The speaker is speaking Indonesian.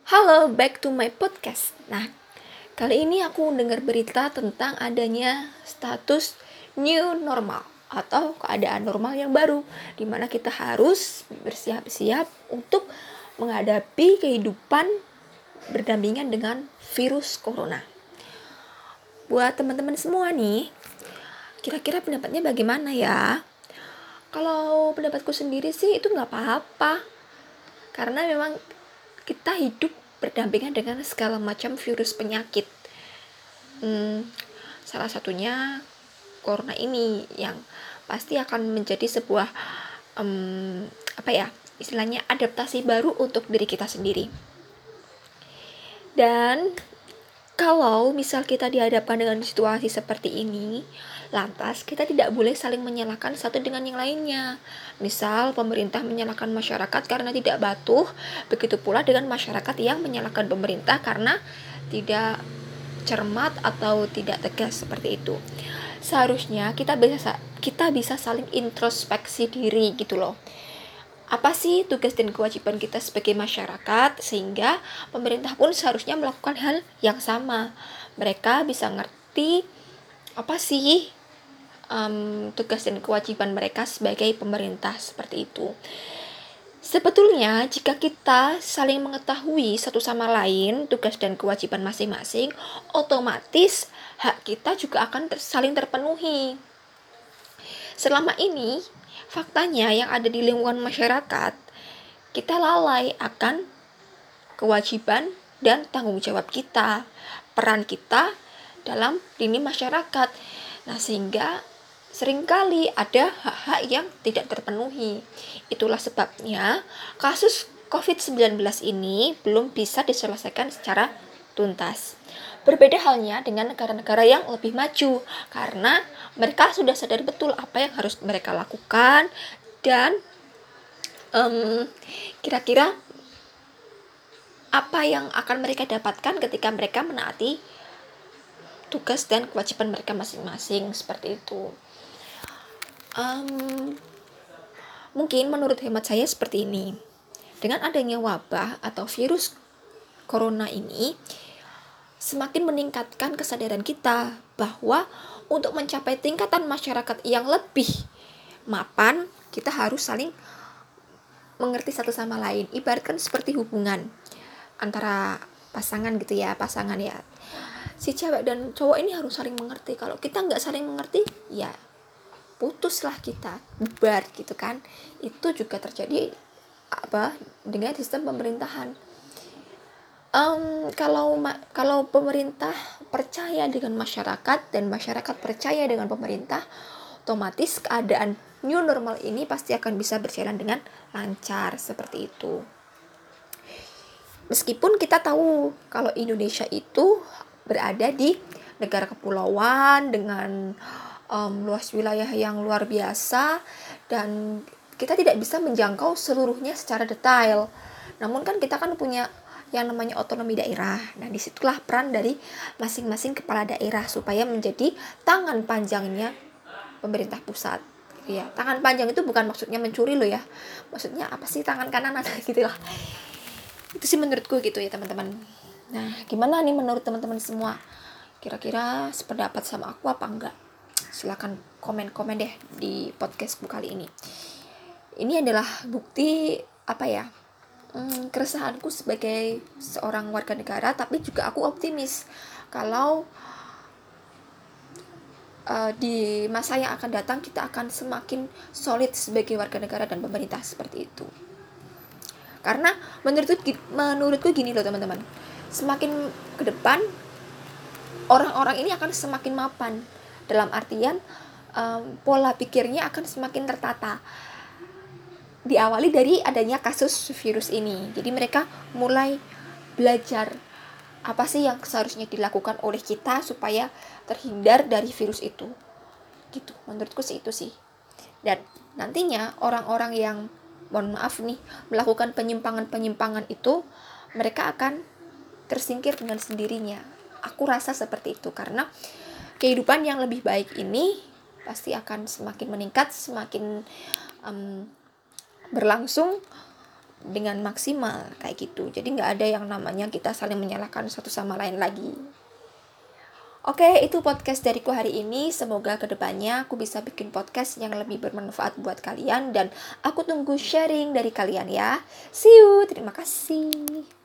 Halo, back to my podcast. Nah, kali ini aku dengar berita tentang adanya status new normal atau keadaan normal yang baru, di mana kita harus bersiap-siap untuk menghadapi kehidupan berdampingan dengan virus corona. Buat teman-teman semua nih, kira-kira pendapatnya bagaimana ya? Kalau pendapatku sendiri sih itu nggak apa-apa, karena memang kita hidup berdampingan dengan segala macam virus penyakit. Salah satunya corona ini yang pasti akan menjadi sebuah istilahnya adaptasi baru untuk diri kita sendiri. Dan kalau misal kita dihadapkan dengan situasi seperti ini, lantas kita tidak boleh saling menyalahkan satu dengan yang lainnya. Misal pemerintah menyalahkan masyarakat karena tidak patuh, begitu pula dengan masyarakat yang menyalahkan pemerintah karena tidak cermat atau tidak tegas seperti itu. Seharusnya kita bisa saling introspeksi diri gitu loh. Apa sih tugas dan kewajiban kita sebagai masyarakat, sehingga pemerintah pun seharusnya melakukan hal yang sama. Mereka bisa ngerti apa sih tugas dan kewajiban mereka sebagai pemerintah seperti itu. Sebetulnya jika kita saling mengetahui satu sama lain tugas dan kewajiban masing-masing, otomatis hak kita juga akan saling terpenuhi. Selama ini, faktanya yang ada di lingkungan masyarakat, kita lalai akan kewajiban dan tanggung jawab kita, peran kita dalam lini masyarakat. Nah, sehingga seringkali ada hak-hak yang tidak terpenuhi. Itulah sebabnya kasus COVID-19 ini belum bisa diselesaikan secara tuntas. Berbeda halnya dengan negara-negara yang lebih maju, karena mereka sudah sadar betul apa yang harus mereka lakukan dan kira-kira apa yang akan mereka dapatkan ketika mereka menaati tugas dan kewajiban mereka masing-masing seperti itu. Mungkin menurut hemat saya seperti ini. Dengan adanya wabah atau virus corona ini, semakin meningkatkan kesadaran kita bahwa untuk mencapai tingkatan masyarakat yang lebih mapan, kita harus saling mengerti satu sama lain. Ibaratkan seperti hubungan antara pasangan gitu ya, si cewek dan cowok ini harus saling mengerti. Kalau kita nggak saling mengerti, ya putuslah kita, bubar gitu kan. Itu juga terjadi dengan sistem pemerintahan. Kalau pemerintah percaya dengan masyarakat dan masyarakat percaya dengan pemerintah, otomatis keadaan new normal ini pasti akan bisa berjalan dengan lancar seperti itu. Meskipun kita tahu kalau Indonesia itu berada di negara kepulauan dengan luas wilayah yang luar biasa, dan kita tidak bisa menjangkau seluruhnya secara detail. Namun kan kita kan punya yang namanya otonomi daerah. Nah, disitulah peran dari masing-masing kepala daerah supaya menjadi tangan panjangnya pemerintah pusat. Ya, tangan panjang itu bukan maksudnya mencuri loh ya. Maksudnya apa sih tangan kanan gitu lah. Itu sih menurutku gitu ya teman-teman. Nah, gimana nih menurut teman-teman semua? Kira-kira sependapat sama aku apa enggak? Silakan komen-komen deh di podcastku kali ini. Ini adalah bukti keresahanku sebagai seorang warga negara, tapi juga aku optimis kalau di masa yang akan datang kita akan semakin solid sebagai warga negara dan pemerintah seperti itu. Karena menurutku gini loh teman-teman, semakin ke depan orang-orang ini akan semakin mapan, dalam artian pola pikirnya akan semakin tertata. Diawali dari adanya kasus virus ini. Jadi mereka mulai belajar apa sih yang seharusnya dilakukan oleh kita supaya terhindar dari virus itu. Gitu, menurutku sih itu sih. Dan nantinya orang-orang yang melakukan penyimpangan itu, mereka akan tersingkir dengan sendirinya. Aku rasa seperti itu, karena kehidupan yang lebih baik ini pasti akan semakin meningkat, semakin berlangsung dengan maksimal kayak gitu. Jadi nggak ada yang namanya kita saling menyalahkan satu sama lain lagi. Oke, itu podcast dariku hari ini. Semoga kedepannya aku bisa bikin podcast yang lebih bermanfaat buat kalian. Dan aku tunggu sharing dari kalian ya. See you, terima kasih.